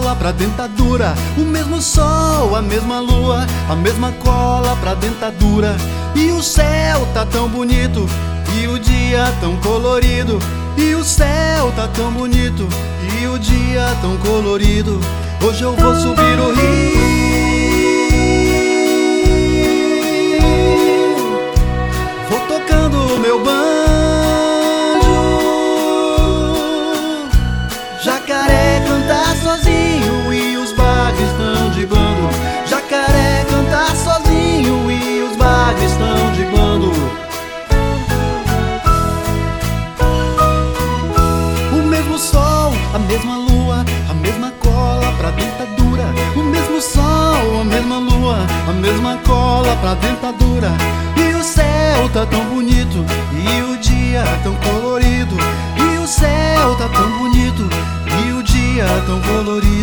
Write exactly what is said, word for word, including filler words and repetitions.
cola pra dentadura, o mesmo sol, a mesma lua, a mesma cola pra dentadura. E o céu tá tão bonito, e o dia tão colorido. E o céu tá tão bonito, e o dia tão colorido. Hoje eu vou subir o rio, vou tocando o meu banjo. Jacaré canta sozinho e os bagres estão de bando. Jacaré canta sozinho e os bagres estão de bando. O mesmo sol, a mesma lua, a mesma cola pra dentadura. O mesmo sol, a mesma lua, a mesma cola pra dentadura. E o céu tá tão bonito, e o dia tão colorido. E o céu tá tão bonito, e o dia tão colorido.